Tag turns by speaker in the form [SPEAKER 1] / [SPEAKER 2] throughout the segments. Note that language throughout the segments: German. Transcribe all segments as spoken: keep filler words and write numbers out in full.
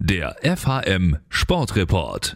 [SPEAKER 1] Der F H M Sportreport.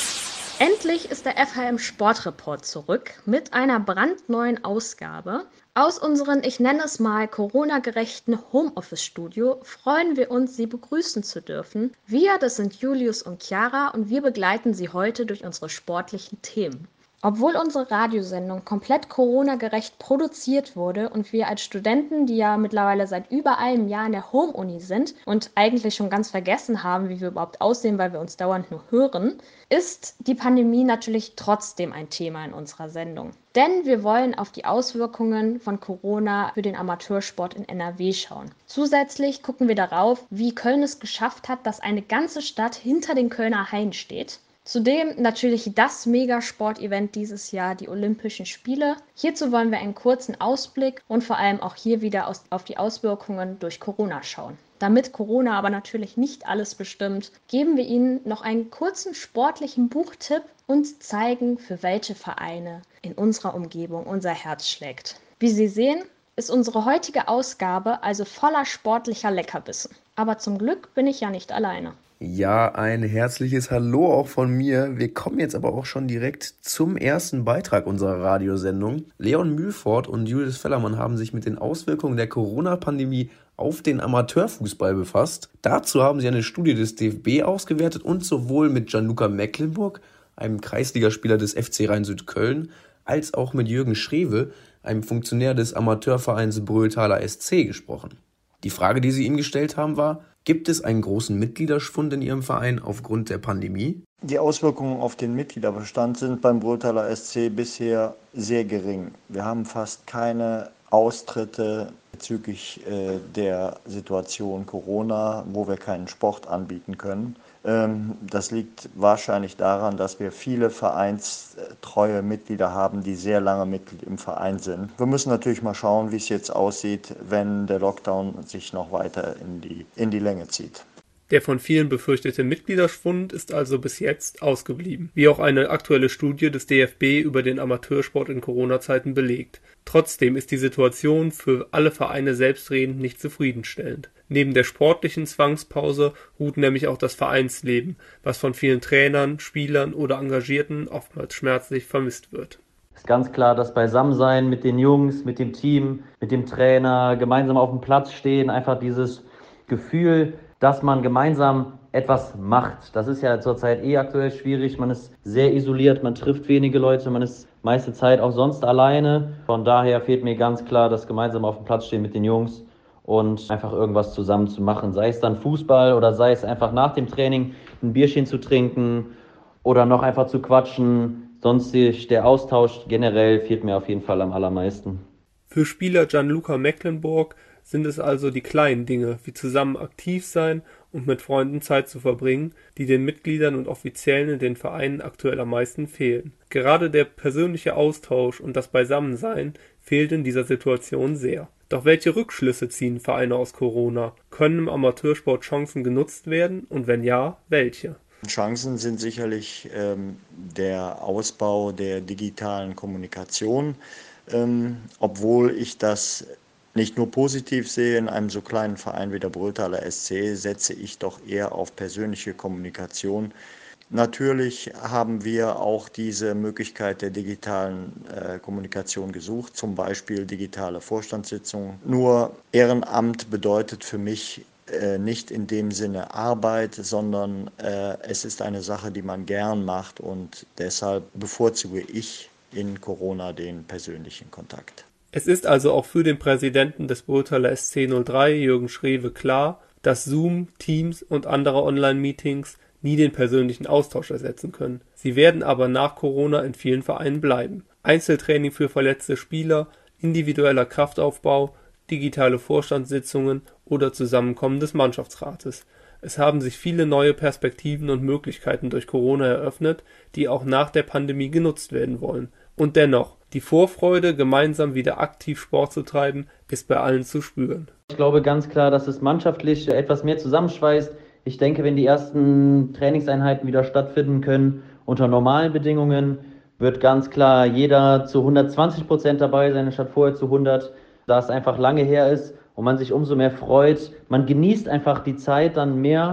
[SPEAKER 2] Endlich ist der F H M Sportreport zurück mit einer brandneuen Ausgabe. Aus unserem, ich nenne es mal, Corona-gerechten Homeoffice-Studio freuen wir uns, Sie begrüßen zu dürfen. Wir, das sind Julius und Chiara, und wir begleiten Sie heute durch unsere sportlichen Themen. Obwohl unsere Radiosendung komplett Corona-gerecht produziert wurde und wir als Studenten, die ja mittlerweile seit über einem Jahr in der Home-Uni sind und eigentlich schon ganz vergessen haben, wie wir überhaupt aussehen, weil wir uns dauernd nur hören, ist die Pandemie natürlich trotzdem ein Thema in unserer Sendung. Denn wir wollen auf die Auswirkungen von Corona für den Amateursport in N R W schauen. Zusätzlich gucken wir darauf, wie Köln es geschafft hat, dass eine ganze Stadt hinter den Kölner Haien steht. Zudem natürlich das Megasport-Event dieses Jahr, die Olympischen Spiele. Hierzu wollen wir einen kurzen Ausblick und vor allem auch hier wieder aus, auf die Auswirkungen durch Corona schauen. Damit Corona aber natürlich nicht alles bestimmt, geben wir Ihnen noch einen kurzen sportlichen Buchtipp und zeigen, für welche Vereine in unserer Umgebung unser Herz schlägt. Wie Sie sehen, ist unsere heutige Ausgabe also voller sportlicher Leckerbissen. Aber zum Glück bin ich ja nicht alleine.
[SPEAKER 3] Ja, ein herzliches Hallo auch von mir. Wir kommen jetzt aber auch schon direkt zum ersten Beitrag unserer Radiosendung. Leon Mühlfort und Julius Fellermann haben sich mit den Auswirkungen der Corona-Pandemie auf den Amateurfußball befasst. Dazu haben sie eine Studie des D F B ausgewertet und sowohl mit Gianluca Mecklenburg, einem Kreisligaspieler des F C Rhein-Süd-Köln, als auch mit Jürgen Schrewe, einem Funktionär des Amateurvereins Brötaler S C, gesprochen. Die Frage, die sie ihm gestellt haben, war: Gibt es einen großen Mitgliederschwund in Ihrem Verein aufgrund der Pandemie?
[SPEAKER 4] Die Auswirkungen auf den Mitgliederbestand sind beim Brötaler S C bisher sehr gering. Wir haben fast keine Austritte bezüglich äh, der Situation Corona, wo wir keinen Sport anbieten können. Ähm, das liegt wahrscheinlich daran, dass wir viele vereinstreue Mitglieder haben, die sehr lange Mitglied im Verein sind. Wir müssen natürlich mal schauen, wie es jetzt aussieht, wenn der Lockdown sich noch weiter in die, in die Länge zieht.
[SPEAKER 5] Der von vielen befürchtete Mitgliederschwund ist also bis jetzt ausgeblieben, wie auch eine aktuelle Studie des D F B über den Amateursport in Corona-Zeiten belegt. Trotzdem ist die Situation für alle Vereine selbstredend nicht zufriedenstellend. Neben der sportlichen Zwangspause ruht nämlich auch das Vereinsleben, was von vielen Trainern, Spielern oder Engagierten oftmals schmerzlich vermisst wird.
[SPEAKER 6] Es ist ganz klar, das Beisammensein mit den Jungs, mit dem Team, mit dem Trainer, gemeinsam auf dem Platz stehen, einfach dieses Gefühl, dass man gemeinsam etwas macht. Das ist ja zurzeit eh aktuell schwierig. Man ist sehr isoliert, man trifft wenige Leute, man ist meiste Zeit auch sonst alleine. Von daher fehlt mir ganz klar das gemeinsam auf dem Platz stehen mit den Jungs und einfach irgendwas zusammen zu machen. Sei es dann Fußball oder sei es einfach nach dem Training ein Bierchen zu trinken oder noch einfach zu quatschen. Sonstig der Austausch generell fehlt mir auf jeden Fall am allermeisten.
[SPEAKER 5] Für Spieler Gianluca Mecklenburg sind es also die kleinen Dinge, wie zusammen aktiv sein und mit Freunden Zeit zu verbringen, die den Mitgliedern und Offiziellen in den Vereinen aktuell am meisten fehlen. Gerade der persönliche Austausch und das Beisammensein fehlt in dieser Situation sehr. Doch welche Rückschlüsse ziehen Vereine aus Corona? Können im Amateursport Chancen genutzt werden und wenn ja, welche?
[SPEAKER 4] Chancen sind sicherlich ähm, der Ausbau der digitalen Kommunikation, ähm, obwohl ich das nicht nur positiv sehe. In einem so kleinen Verein wie der Brötaler S C setze ich doch eher auf persönliche Kommunikation. Natürlich haben wir auch diese Möglichkeit der digitalen äh, Kommunikation gesucht, zum Beispiel digitale Vorstandssitzungen. Nur Ehrenamt bedeutet für mich äh, nicht in dem Sinne Arbeit, sondern äh, es ist eine Sache, die man gern macht, und deshalb bevorzuge ich in Corona den persönlichen Kontakt.
[SPEAKER 5] Es ist also auch für den Präsidenten des Brötaler S C null drei, Jürgen Schrewe, klar, dass Zoom, Teams und andere Online-Meetings nie den persönlichen Austausch ersetzen können. Sie werden aber nach Corona in vielen Vereinen bleiben. Einzeltraining für verletzte Spieler, individueller Kraftaufbau, digitale Vorstandssitzungen oder Zusammenkommen des Mannschaftsrates. Es haben sich viele neue Perspektiven und Möglichkeiten durch Corona eröffnet, die auch nach der Pandemie genutzt werden wollen. Und dennoch, die Vorfreude, gemeinsam wieder aktiv Sport zu treiben, ist bei allen zu spüren.
[SPEAKER 6] Ich glaube ganz klar, dass es mannschaftlich etwas mehr zusammenschweißt. Ich denke, wenn die ersten Trainingseinheiten wieder stattfinden können, unter normalen Bedingungen, wird ganz klar jeder zu hundertzwanzig Prozent dabei sein, statt vorher zu hundert, da es einfach lange her ist und man sich umso mehr freut. Man genießt einfach die Zeit dann mehr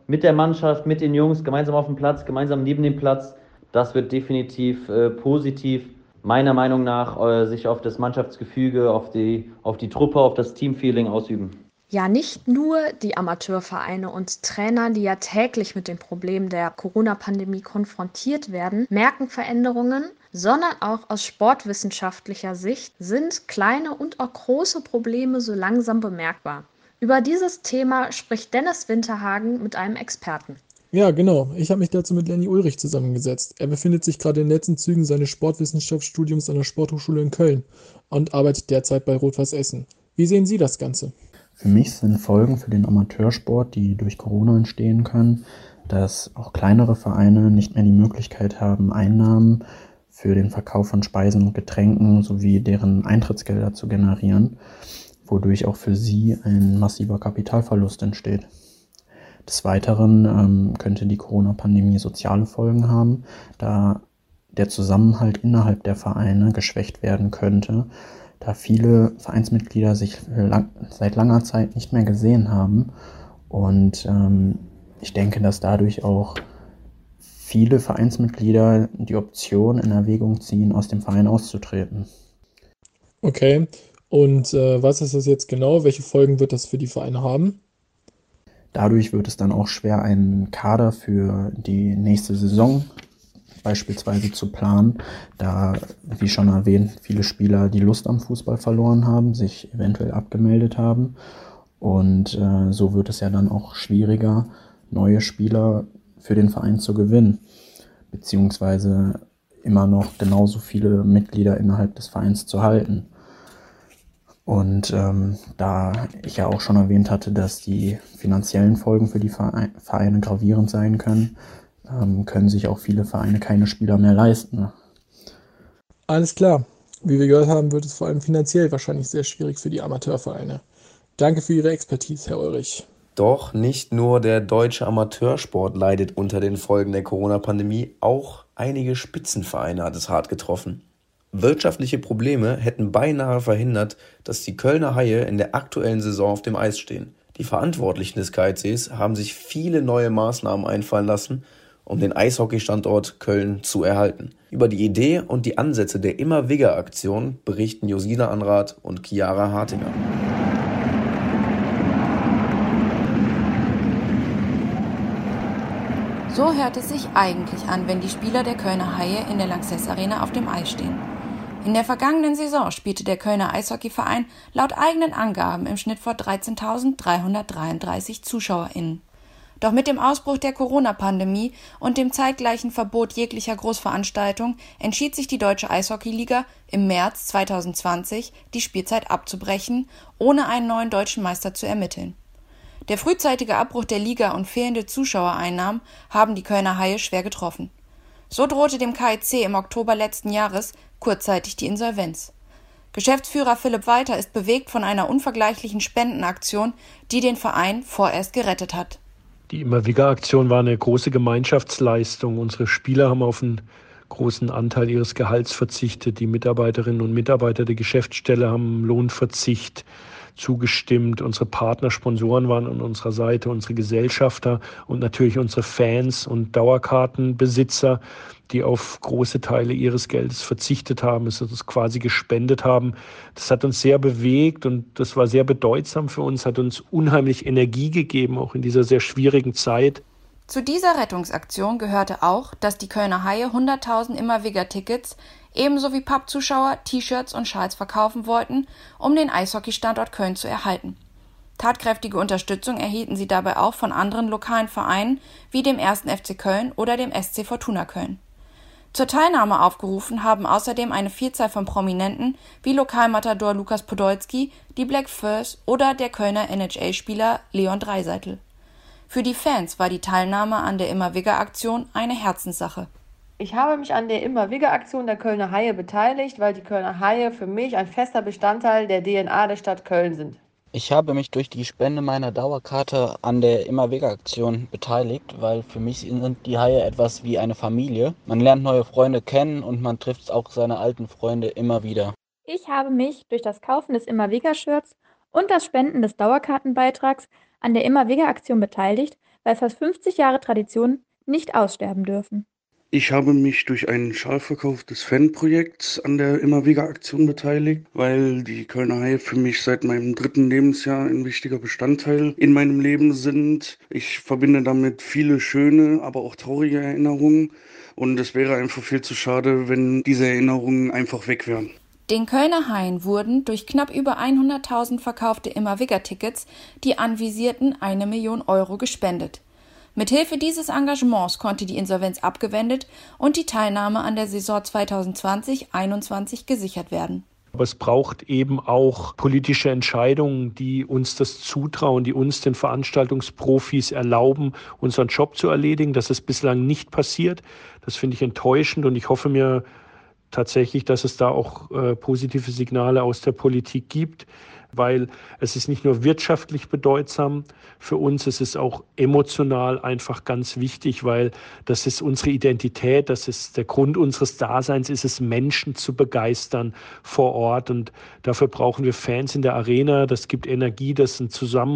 [SPEAKER 6] mit der Mannschaft, mit den Jungs, gemeinsam auf dem Platz, gemeinsam neben dem Platz. Das wird definitiv äh, positiv, meiner Meinung nach, äh, sich auf das Mannschaftsgefüge, auf die, auf die Truppe, auf das Teamfeeling ausüben.
[SPEAKER 2] Ja, nicht nur die Amateurvereine und Trainer, die ja täglich mit den Problemen der Corona-Pandemie konfrontiert werden, merken Veränderungen, sondern auch aus sportwissenschaftlicher Sicht sind kleine und auch große Probleme so langsam bemerkbar. Über dieses Thema spricht Dennis Winterhagen mit einem Experten.
[SPEAKER 7] Ja, genau. Ich habe mich dazu mit Lenny Ulrich zusammengesetzt. Er befindet sich gerade in den letzten Zügen seines Sportwissenschaftsstudiums an der Sporthochschule in Köln und arbeitet derzeit bei Rot-Weiß Essen. Wie sehen Sie das Ganze?
[SPEAKER 8] Für mich sind Folgen für den Amateursport, die durch Corona entstehen können, dass auch kleinere Vereine nicht mehr die Möglichkeit haben, Einnahmen für den Verkauf von Speisen und Getränken sowie deren Eintrittsgelder zu generieren, wodurch auch für sie ein massiver Kapitalverlust entsteht. Des Weiteren ähm, könnte die Corona-Pandemie soziale Folgen haben, da der Zusammenhalt innerhalb der Vereine geschwächt werden könnte, da viele Vereinsmitglieder sich lang, seit langer Zeit nicht mehr gesehen haben. Und ähm, ich denke, dass dadurch auch viele Vereinsmitglieder die Option in Erwägung ziehen, aus dem Verein auszutreten.
[SPEAKER 7] Okay, und äh, was ist das jetzt genau? Welche Folgen wird das für die Vereine haben?
[SPEAKER 8] Dadurch wird es dann auch schwer, einen Kader für die nächste Saison beispielsweise zu planen, da, wie schon erwähnt, viele Spieler die Lust am Fußball verloren haben, sich eventuell abgemeldet haben. Und äh, so wird es ja dann auch schwieriger, neue Spieler für den Verein zu gewinnen, beziehungsweise immer noch genauso viele Mitglieder innerhalb des Vereins zu halten. Und ähm, da ich ja auch schon erwähnt hatte, dass die finanziellen Folgen für die Vereine gravierend sein können, ähm, können sich auch viele Vereine keine Spieler mehr leisten.
[SPEAKER 7] Alles klar. Wie wir gehört haben, wird es vor allem finanziell wahrscheinlich sehr schwierig für die Amateurvereine. Danke für Ihre Expertise, Herr Ulrich.
[SPEAKER 3] Doch nicht nur der deutsche Amateursport leidet unter den Folgen der Corona-Pandemie, auch einige Spitzenvereine hat es hart getroffen. Wirtschaftliche Probleme hätten beinahe verhindert, dass die Kölner Haie in der aktuellen Saison auf dem Eis stehen. Die Verantwortlichen des K I Cs haben sich viele neue Maßnahmen einfallen lassen, um den Eishockeystandort Köln zu erhalten. Über die Idee und die Ansätze der Immer-Wigger-Aktion berichten Josina Anrath und Chiara Hartinger.
[SPEAKER 9] So hört es sich eigentlich an, wenn die Spieler der Kölner Haie in der Lanxess Arena auf dem Eis stehen. In der vergangenen Saison spielte der Kölner Eishockeyverein laut eigenen Angaben im Schnitt vor dreizehntausenddreihundertdreiunddreißig ZuschauerInnen. Doch mit dem Ausbruch der Corona-Pandemie und dem zeitgleichen Verbot jeglicher Großveranstaltung entschied sich die Deutsche Eishockeyliga im März zweitausendzwanzig, die Spielzeit abzubrechen, ohne einen neuen deutschen Meister zu ermitteln. Der frühzeitige Abbruch der Liga und fehlende Zuschauereinnahmen haben die Kölner Haie schwer getroffen. So drohte dem K I C im Oktober letzten Jahres kurzzeitig die Insolvenz. Geschäftsführer Philipp Walter ist bewegt von einer unvergleichlichen Spendenaktion, die den Verein vorerst gerettet hat.
[SPEAKER 10] Die Immer-Wigger-Aktion war eine große Gemeinschaftsleistung. Unsere Spieler haben auf einen großen Anteil ihres Gehalts verzichtet. Die Mitarbeiterinnen und Mitarbeiter der Geschäftsstelle haben Lohnverzicht zugestimmt. Unsere Partner, Sponsoren waren an unserer Seite, unsere Gesellschafter und natürlich unsere Fans und Dauerkartenbesitzer, die auf große Teile ihres Geldes verzichtet haben, es uns quasi gespendet haben. Das hat uns sehr bewegt und das war sehr bedeutsam für uns, hat uns unheimlich Energie gegeben, auch in dieser sehr schwierigen Zeit.
[SPEAKER 9] Zu dieser Rettungsaktion gehörte auch, dass die Kölner Haie hunderttausend Immer-Wigger-Tickets ebenso wie Pappzuschauer, T-Shirts und Schals verkaufen wollten, um den Eishockeystandort Köln zu erhalten. Tatkräftige Unterstützung erhielten sie dabei auch von anderen lokalen Vereinen wie dem ersten F C Köln oder dem S C Fortuna Köln. Zur Teilnahme aufgerufen haben außerdem eine Vielzahl von Prominenten wie Lokalmatador Lukas Podolski, die Black Furs oder der Kölner N H L-Spieler Leon Draisaitl. Für die Fans war die Teilnahme an der Immer-Wigger-Aktion eine Herzenssache.
[SPEAKER 11] Ich habe mich an der Immer-Wigger-Aktion der Kölner Haie beteiligt, weil die Kölner Haie für mich ein fester Bestandteil der D N A der Stadt Köln sind.
[SPEAKER 12] Ich habe mich durch die Spende meiner Dauerkarte an der Immer-Wigger-Aktion beteiligt, weil für mich sind die Haie etwas wie eine Familie. Man lernt neue Freunde kennen und man trifft auch seine alten Freunde immer wieder.
[SPEAKER 13] Ich habe mich durch das Kaufen des Immer-Wigger-Shirts und das Spenden des Dauerkartenbeitrags an der Immer-Wigger-Aktion beteiligt, weil fast fünfzig Jahre Tradition nicht aussterben dürfen.
[SPEAKER 14] Ich habe mich durch einen Schalverkauf des Fanprojekts an der Immer-Wieder-Aktion beteiligt, weil die Kölner Haie für mich seit meinem dritten Lebensjahr ein wichtiger Bestandteil in meinem Leben sind. Ich verbinde damit viele schöne, aber auch traurige Erinnerungen und es wäre einfach viel zu schade, wenn diese Erinnerungen einfach weg wären.
[SPEAKER 9] Den Kölner Haien wurden durch knapp über hunderttausend verkaufte Immer-Wieder-Tickets die anvisierten eine Million Euro gespendet. Mithilfe dieses Engagements konnte die Insolvenz abgewendet und die Teilnahme an der Saison zweitausendzwanzig einundzwanzig gesichert werden.
[SPEAKER 10] Aber es braucht eben auch politische Entscheidungen, die uns das zutrauen, die uns, den Veranstaltungsprofis, erlauben, unseren Job zu erledigen. Das ist bislang nicht passiert. Das finde ich enttäuschend und ich hoffe mir tatsächlich, dass es da auch äh, positive Signale aus der Politik gibt, weil es ist nicht nur wirtschaftlich bedeutsam für uns, es ist auch emotional einfach ganz wichtig, weil das ist unsere Identität, das ist der Grund unseres Daseins, ist es, Menschen zu begeistern vor Ort und dafür brauchen wir Fans in der Arena, das gibt Energie, das ist ein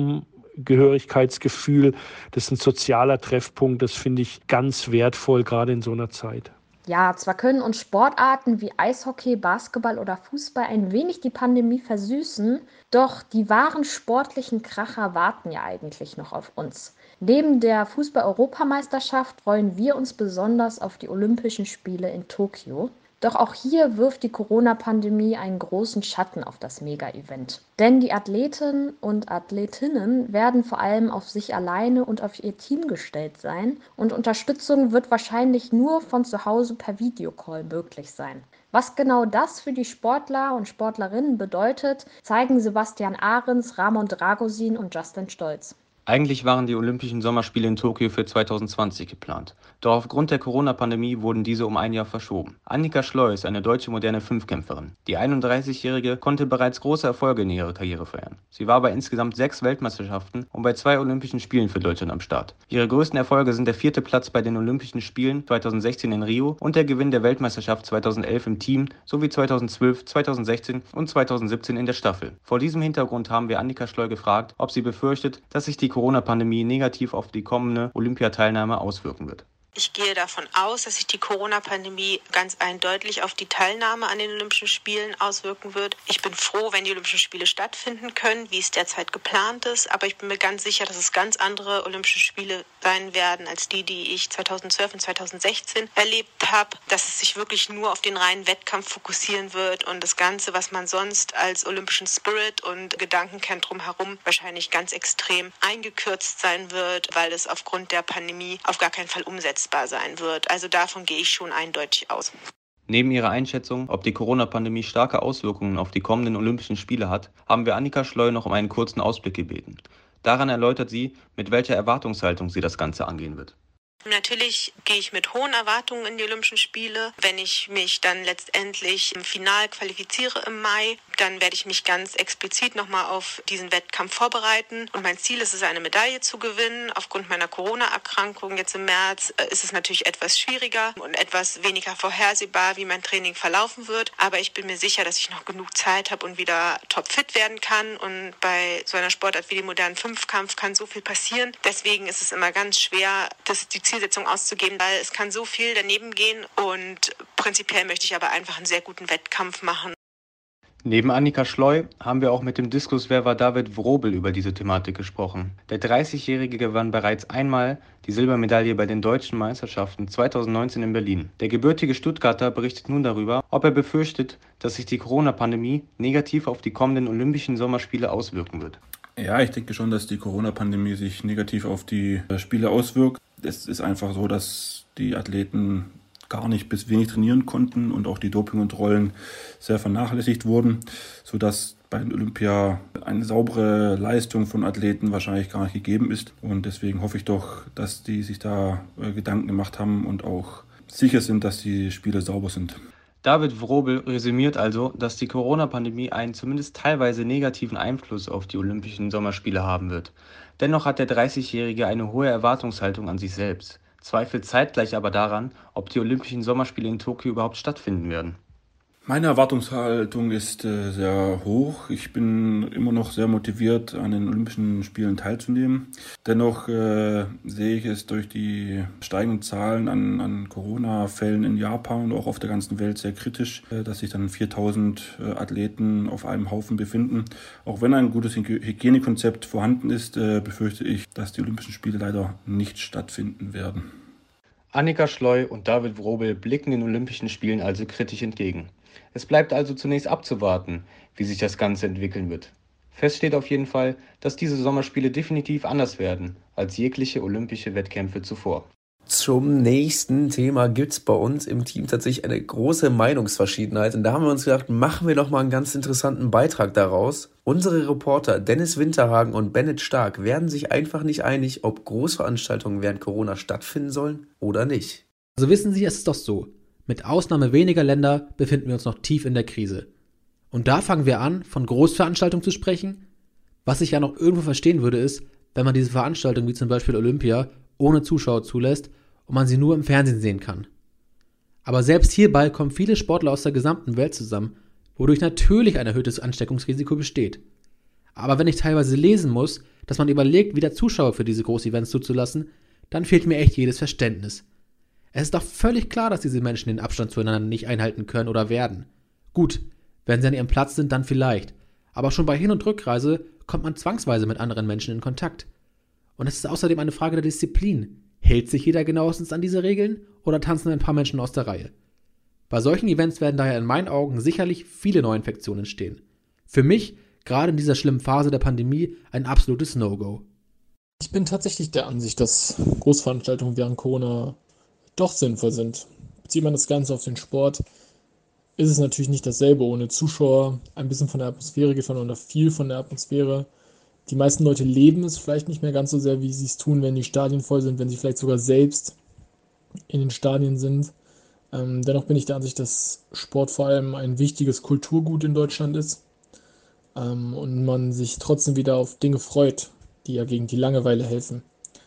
[SPEAKER 10] Zusammengehörigkeitsgefühl, das ist ein sozialer Treffpunkt, das finde ich ganz wertvoll, gerade in so einer Zeit.
[SPEAKER 2] Ja, zwar können uns Sportarten wie Eishockey, Basketball oder Fußball ein wenig die Pandemie versüßen, doch die wahren sportlichen Kracher warten ja eigentlich noch auf uns. Neben der Fußball-Europameisterschaft freuen wir uns besonders auf die Olympischen Spiele in Tokio. Doch auch hier wirft die Corona-Pandemie einen großen Schatten auf das Mega-Event. Denn die Athleten und Athletinnen werden vor allem auf sich alleine und auf ihr Team gestellt sein und Unterstützung wird wahrscheinlich nur von zu Hause per Videocall möglich sein. Was genau das für die Sportler und Sportlerinnen bedeutet, zeigen Sebastian Ahrens, Ramon Dragosin und Justin Stolz.
[SPEAKER 15] Eigentlich waren die Olympischen Sommerspiele in Tokio für zweitausendzwanzig geplant. Doch aufgrund der Corona-Pandemie wurden diese um ein Jahr verschoben. Annika Schleu ist eine deutsche moderne Fünfkämpferin. Die einunddreißigjährige konnte bereits große Erfolge in ihrer Karriere feiern. Sie war bei insgesamt sechs Weltmeisterschaften und bei zwei Olympischen Spielen für Deutschland am Start. Ihre größten Erfolge sind der vierte Platz bei den Olympischen Spielen zweitausendsechzehn in Rio und der Gewinn der Weltmeisterschaft zweitausendelf im Team sowie zweitausendzwölf, zweitausendsechzehn und zweitausendsiebzehn in der Staffel. Vor diesem Hintergrund haben wir Annika Schleu gefragt, ob sie befürchtet, dass sich die Corona-Pandemie negativ auf die kommende Olympiateilnahme auswirken wird.
[SPEAKER 16] Ich gehe davon aus, dass sich die Corona-Pandemie ganz eindeutig auf die Teilnahme an den Olympischen Spielen auswirken wird. Ich bin froh, wenn die Olympischen Spiele stattfinden können, wie es derzeit geplant ist. Aber ich bin mir ganz sicher, dass es ganz andere Olympische Spiele sein werden, als die, die ich zweitausendzwölf und zweitausendsechzehn erlebt habe. Dass es sich wirklich nur auf den reinen Wettkampf fokussieren wird und das Ganze, was man sonst als olympischen Spirit und Gedanken kennt drumherum, wahrscheinlich ganz extrem eingekürzt sein wird, weil es aufgrund der Pandemie auf gar keinen Fall umsetzt sein wird. Also davon gehe ich schon eindeutig aus.
[SPEAKER 15] Neben ihrer Einschätzung, ob die Corona-Pandemie starke Auswirkungen auf die kommenden Olympischen Spiele hat, haben wir Annika Schleu noch um einen kurzen Ausblick gebeten. Daran erläutert sie, mit welcher Erwartungshaltung sie das Ganze angehen wird.
[SPEAKER 16] Natürlich gehe ich mit hohen Erwartungen in die Olympischen Spiele. Wenn ich mich dann letztendlich im Final qualifiziere im Mai, dann werde ich mich ganz explizit nochmal auf diesen Wettkampf vorbereiten. Und mein Ziel ist es, eine Medaille zu gewinnen. Aufgrund meiner Corona-Erkrankung jetzt im März ist es natürlich etwas schwieriger und etwas weniger vorhersehbar, wie mein Training verlaufen wird. Aber ich bin mir sicher, dass ich noch genug Zeit habe und wieder topfit werden kann. Und bei so einer Sportart wie dem modernen Fünfkampf kann so viel passieren. Deswegen ist es immer ganz schwer, das die Zielsetzung auszugeben, weil es kann so viel daneben gehen und prinzipiell möchte ich aber einfach einen sehr guten Wettkampf machen.
[SPEAKER 15] Neben Annika Schleu haben wir auch mit dem Diskuswerfer David Wrobel über diese Thematik gesprochen. Der dreißigjährige gewann bereits einmal die Silbermedaille bei den Deutschen Meisterschaften zweitausendneunzehn in Berlin. Der gebürtige Stuttgarter berichtet nun darüber, ob er befürchtet, dass sich die Corona-Pandemie negativ auf die kommenden Olympischen Sommerspiele auswirken wird.
[SPEAKER 17] Ja, ich denke schon, dass die Corona-Pandemie sich negativ auf die Spiele auswirkt. Es ist einfach so, dass die Athleten gar nicht bis wenig trainieren konnten und auch die Dopingkontrollen sehr vernachlässigt wurden, sodass bei Olympia eine saubere Leistung von Athleten wahrscheinlich gar nicht gegeben ist. Und deswegen hoffe ich doch, dass die sich da Gedanken gemacht haben und auch sicher sind, dass die Spiele sauber sind.
[SPEAKER 15] David Wrobel resümiert also, dass die Corona-Pandemie einen zumindest teilweise negativen Einfluss auf die Olympischen Sommerspiele haben wird. Dennoch hat der dreißigjährige eine hohe Erwartungshaltung an sich selbst, zweifelt zeitgleich aber daran, ob die Olympischen Sommerspiele in Tokio überhaupt stattfinden werden.
[SPEAKER 17] Meine Erwartungshaltung ist äh, sehr hoch. Ich bin immer noch sehr motiviert, an den Olympischen Spielen teilzunehmen. Dennoch äh, sehe ich es durch die steigenden Zahlen an, an Corona-Fällen in Japan und auch auf der ganzen Welt sehr kritisch, äh, dass sich dann viertausend äh, Athleten auf einem Haufen befinden. Auch wenn ein gutes Hygienekonzept vorhanden ist, äh, befürchte ich, dass die Olympischen Spiele leider nicht stattfinden werden.
[SPEAKER 15] Annika Schleu und David Wrobel blicken den Olympischen Spielen also kritisch entgegen. Es bleibt also zunächst abzuwarten, wie sich das Ganze entwickeln wird. Fest steht auf jeden Fall, dass diese Sommerspiele definitiv anders werden als jegliche olympische Wettkämpfe zuvor.
[SPEAKER 3] Zum nächsten Thema gibt es bei uns im Team tatsächlich eine große Meinungsverschiedenheit. Und da haben wir uns gedacht, machen wir doch mal einen ganz interessanten Beitrag daraus. Unsere Reporter Dennis Winterhagen und Bennett Stark werden sich einfach nicht einig, ob Großveranstaltungen während Corona stattfinden sollen oder nicht.
[SPEAKER 18] Also wissen Sie, es ist doch so. Mit Ausnahme weniger Länder befinden wir uns noch tief in der Krise. Und da fangen wir an, von Großveranstaltungen zu sprechen. Was ich ja noch irgendwo verstehen würde, ist, wenn man diese Veranstaltungen wie zum Beispiel Olympia ohne Zuschauer zulässt und man sie nur im Fernsehen sehen kann. Aber selbst hierbei kommen viele Sportler aus der gesamten Welt zusammen, wodurch natürlich ein erhöhtes Ansteckungsrisiko besteht. Aber wenn ich teilweise lesen muss, dass man überlegt, wieder Zuschauer für diese Großevents zuzulassen, dann fehlt mir echt jedes Verständnis. Es ist doch völlig klar, dass diese Menschen den Abstand zueinander nicht einhalten können oder werden. Gut, wenn sie an ihrem Platz sind, dann vielleicht. Aber schon bei Hin- und Rückreise kommt man zwangsweise mit anderen Menschen in Kontakt. Und es ist außerdem eine Frage der Disziplin. Hält sich jeder genauestens an diese Regeln oder tanzen ein paar Menschen aus der Reihe? Bei solchen Events werden daher in meinen Augen sicherlich viele Neuinfektionen entstehen. Für mich, gerade in dieser schlimmen Phase der Pandemie, ein absolutes No-Go.
[SPEAKER 7] Ich bin tatsächlich der Ansicht, dass Großveranstaltungen während Corona doch sinnvoll sind. Bezieht man das Ganze auf den Sport, ist es natürlich nicht dasselbe ohne Zuschauer. Ein bisschen von der Atmosphäre geht verloren oder viel von der Atmosphäre. Die meisten Leute leben es vielleicht nicht mehr ganz so sehr, wie sie es tun, wenn die Stadien voll sind, wenn sie vielleicht sogar selbst in den Stadien sind. Ähm, dennoch bin ich der Ansicht, dass Sport vor allem ein wichtiges Kulturgut in Deutschland ist ähm, und man sich trotzdem wieder auf Dinge freut, die ja gegen die Langeweile helfen.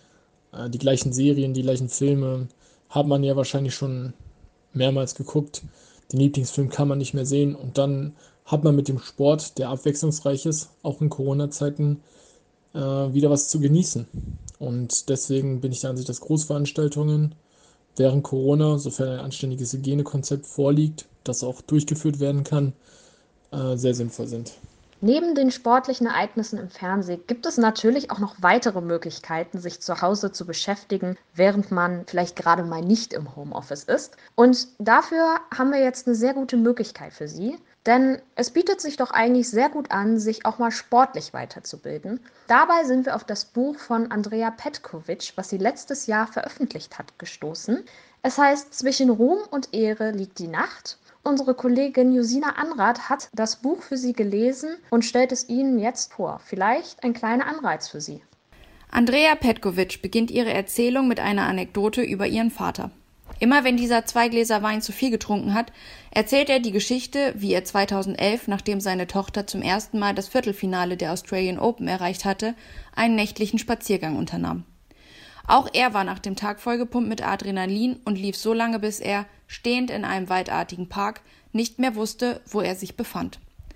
[SPEAKER 7] Äh, die gleichen Serien, die gleichen Filme hat man ja wahrscheinlich schon mehrmals geguckt. Den Lieblingsfilm kann man nicht mehr sehen und dann hat man mit dem Sport, der abwechslungsreich ist, auch in Corona-Zeiten, äh, wieder was zu genießen. Und deswegen bin ich der Ansicht, dass Großveranstaltungen während Corona, sofern ein anständiges Hygienekonzept vorliegt, das auch durchgeführt werden kann, äh, sehr sinnvoll sind.
[SPEAKER 2] Neben den sportlichen Ereignissen im Fernsehen gibt es natürlich auch noch weitere Möglichkeiten, sich zu Hause zu beschäftigen, während man vielleicht gerade mal nicht im Homeoffice ist. Und dafür haben wir jetzt eine sehr gute Möglichkeit für Sie, denn es bietet sich doch eigentlich sehr gut an, sich auch mal sportlich weiterzubilden. Dabei sind wir auf das Buch von Andrea Petkovic, was sie letztes Jahr veröffentlicht hat, gestoßen. Es heißt "Zwischen Ruhm und Ehre liegt die Nacht". Unsere Kollegin Josina Anrath hat das Buch für Sie gelesen und stellt es Ihnen jetzt vor. Vielleicht ein kleiner Anreiz für Sie.
[SPEAKER 9] Andrea Petkovic beginnt ihre Erzählung mit einer Anekdote über ihren Vater. Immer wenn dieser zwei Gläser Wein zu viel getrunken hat, erzählt er die Geschichte, wie er zweitausendelf, nachdem seine Tochter zum ersten Mal das Viertelfinale der Australian Open erreicht hatte, einen nächtlichen Spaziergang unternahm. Auch er war nach dem Tag vollgepumpt mit Adrenalin und lief so lange, bis er, stehend in einem waldartigen Park, nicht mehr wusste, wo er sich befand.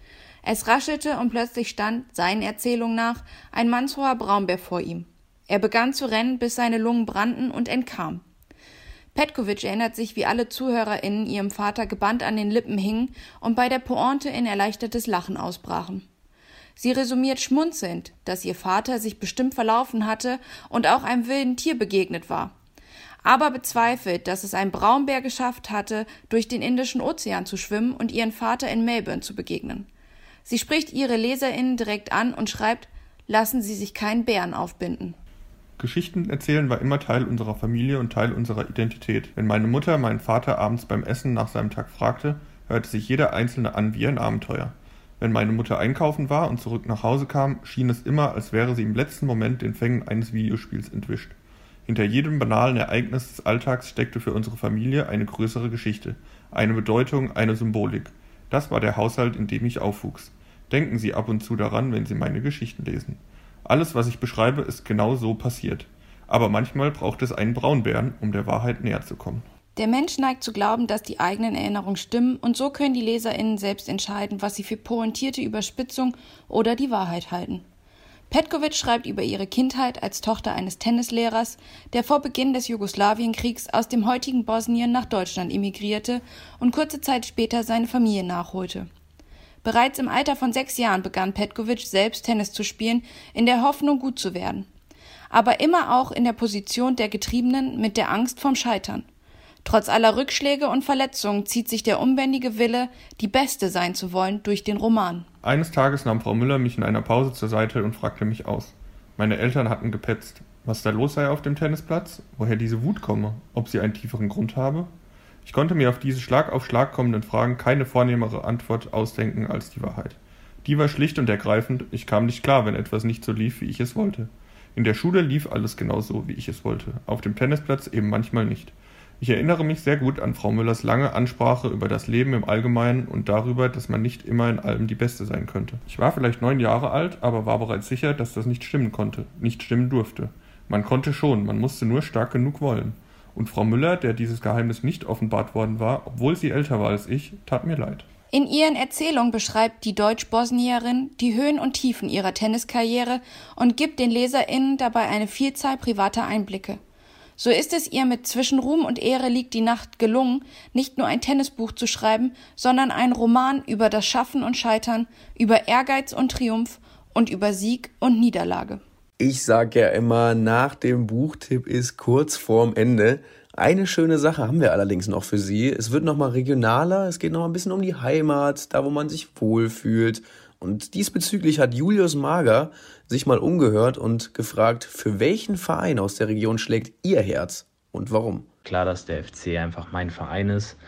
[SPEAKER 9] Es raschelte und plötzlich stand, seinen Erzählungen nach, ein mannshoher Braunbär vor ihm. Er begann zu rennen, bis seine Lungen brannten und entkam. Petkovic erinnert sich, wie alle ZuhörerInnen ihrem Vater gebannt an den Lippen hingen und bei der Pointe in erleichtertes Lachen ausbrachen. Sie resümiert schmunzelnd, dass ihr Vater sich bestimmt verlaufen hatte und auch einem wilden Tier begegnet war, aber bezweifelt, dass es ein Braunbär geschafft hatte, durch den Indischen Ozean zu schwimmen und ihren Vater in Melbourne zu begegnen. Sie spricht ihre LeserInnen direkt an und schreibt: Lassen Sie sich keinen Bären aufbinden.
[SPEAKER 19] Geschichten erzählen war immer Teil unserer Familie und Teil unserer Identität. Wenn meine Mutter meinen Vater abends beim Essen nach seinem Tag fragte, hörte sich jeder Einzelne an wie ein Abenteuer. Wenn meine Mutter einkaufen war und zurück nach Hause kam, schien es immer, als wäre sie im letzten Moment den Fängen eines Videospiels entwischt. Hinter jedem banalen Ereignis des Alltags steckte für unsere Familie eine größere Geschichte, eine Bedeutung, eine Symbolik. Das war der Haushalt, in dem ich aufwuchs. Denken Sie ab und zu daran, wenn Sie meine Geschichten lesen. Alles, was ich beschreibe, ist genau so passiert. Aber manchmal braucht es einen Braunbären, um der Wahrheit näher zu kommen.
[SPEAKER 9] Der Mensch neigt zu glauben, dass die eigenen Erinnerungen stimmen und so können die LeserInnen selbst entscheiden, was sie für pointierte Überspitzung oder die Wahrheit halten. Petković schreibt über ihre Kindheit als Tochter eines Tennislehrers, der vor Beginn des Jugoslawienkriegs aus dem heutigen Bosnien nach Deutschland emigrierte und kurze Zeit später seine Familie nachholte. Bereits im Alter von sechs Jahren begann Petković selbst Tennis zu spielen, in der Hoffnung, gut zu werden. Aber immer auch in der Position der Getriebenen mit der Angst vorm Scheitern. Trotz aller Rückschläge und Verletzungen zieht sich der unbändige Wille, die Beste sein zu wollen, durch den Roman.
[SPEAKER 19] Eines Tages nahm Frau Müller mich in einer Pause zur Seite und fragte mich aus. Meine Eltern hatten gepetzt. Was da los sei auf dem Tennisplatz? Woher diese Wut komme? Ob sie einen tieferen Grund habe? Ich konnte mir auf diese Schlag auf Schlag kommenden Fragen keine vornehmere Antwort ausdenken als die Wahrheit. Die war schlicht und ergreifend, ich kam nicht klar, wenn etwas nicht so lief, wie ich es wollte. In der Schule lief alles genau so, wie ich es wollte. Auf dem Tennisplatz eben manchmal nicht. Ich erinnere mich sehr gut an Frau Müllers lange Ansprache über das Leben im Allgemeinen und darüber, dass man nicht immer in allem die Beste sein könnte. Ich war vielleicht neun Jahre alt, aber war bereits sicher, dass das nicht stimmen konnte, nicht stimmen durfte. Man konnte schon, man musste nur stark genug wollen. Und Frau Müller, der dieses Geheimnis nicht offenbart worden war, obwohl sie älter war als ich, tat mir leid.
[SPEAKER 9] In ihren Erzählungen beschreibt die Deutsch-Bosnierin die Höhen und Tiefen ihrer Tenniskarriere und gibt den LeserInnen dabei eine Vielzahl privater Einblicke. So ist es ihr mit Zwischen Ruhm und Ehre liegt die Nacht gelungen, nicht nur ein Tennisbuch zu schreiben, sondern einen Roman über das Schaffen und Scheitern, über Ehrgeiz und Triumph und über Sieg und Niederlage.
[SPEAKER 3] Ich sag ja immer, nach dem Buchtipp ist kurz vorm Ende. Eine schöne Sache haben wir allerdings noch für Sie. Es wird nochmal regionaler, es geht noch ein bisschen um die Heimat, da wo man sich wohlfühlt. Und diesbezüglich hat Julius Mager sich mal umgehört und gefragt, für welchen Verein aus der Region schlägt Ihr Herz und warum?
[SPEAKER 20] Klar, dass der F C einfach mein Verein ist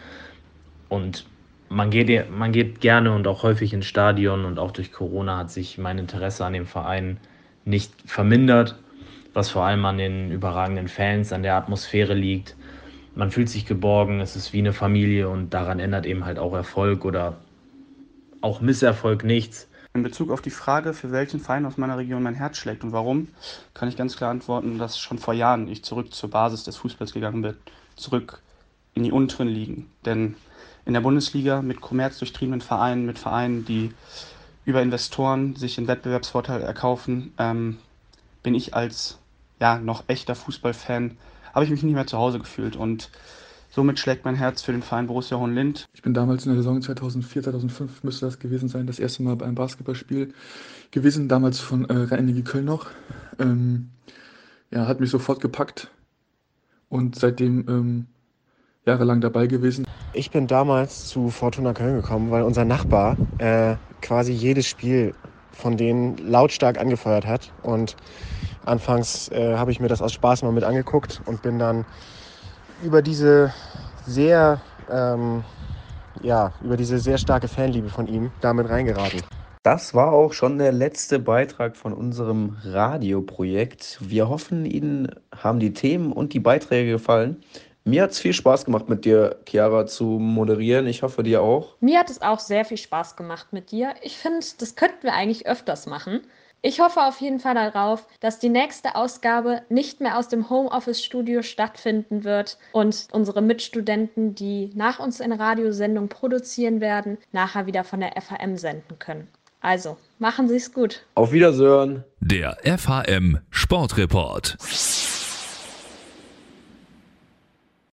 [SPEAKER 20] und man geht, man geht gerne und auch häufig ins Stadion und auch durch Corona hat sich mein Interesse an dem Verein nicht vermindert, was vor allem an den überragenden Fans, an der Atmosphäre liegt. Man fühlt sich geborgen, es ist wie eine Familie und daran ändert eben halt auch Erfolg oder auch Misserfolg nichts.
[SPEAKER 21] In Bezug auf die Frage, für welchen Verein aus meiner Region mein Herz schlägt und warum, kann ich ganz klar antworten, dass schon vor Jahren ich zurück zur Basis des Fußballs gegangen bin, zurück in die unteren Ligen. Denn in der Bundesliga mit kommerzdurchtriebenen Vereinen, mit Vereinen, die über Investoren sich einen Wettbewerbsvorteil erkaufen, ähm, bin ich als ja, noch echter Fußballfan, habe ich mich nicht mehr zu Hause gefühlt und somit schlägt mein Herz für den Verein Borussia Hohenlind.
[SPEAKER 22] Ich bin damals in der Saison zweitausendvier, zweitausendfünf müsste das gewesen sein, das erste Mal bei einem Basketballspiel gewesen, damals von äh, Rhein-Energie Köln noch. Ähm, ja, hat mich sofort gepackt und seitdem ähm, jahrelang dabei gewesen.
[SPEAKER 23] Ich bin damals zu Fortuna Köln gekommen, weil unser Nachbar äh, quasi jedes Spiel von denen lautstark angefeuert hat und anfangs äh, habe ich mir das aus Spaß mal mit angeguckt und bin dann über diese sehr, ähm, ja, über diese sehr starke Fanliebe von ihm damit reingeraten.
[SPEAKER 3] Das war auch schon der letzte Beitrag von unserem Radioprojekt. Wir hoffen, Ihnen haben die Themen und die Beiträge gefallen. Mir hat es viel Spaß gemacht, mit dir, Chiara, zu moderieren. Ich hoffe, dir auch.
[SPEAKER 2] Mir hat es auch sehr viel Spaß gemacht mit dir. Ich finde, das könnten wir eigentlich öfters machen. Ich hoffe auf jeden Fall darauf, dass die nächste Ausgabe nicht mehr aus dem Homeoffice-Studio stattfinden wird und unsere Mitstudenten, die nach uns eine Radiosendung produzieren werden, nachher wieder von der F H M senden können. Also, machen Sie es gut.
[SPEAKER 3] Auf Wiedersehen.
[SPEAKER 1] Der F H M Sportreport.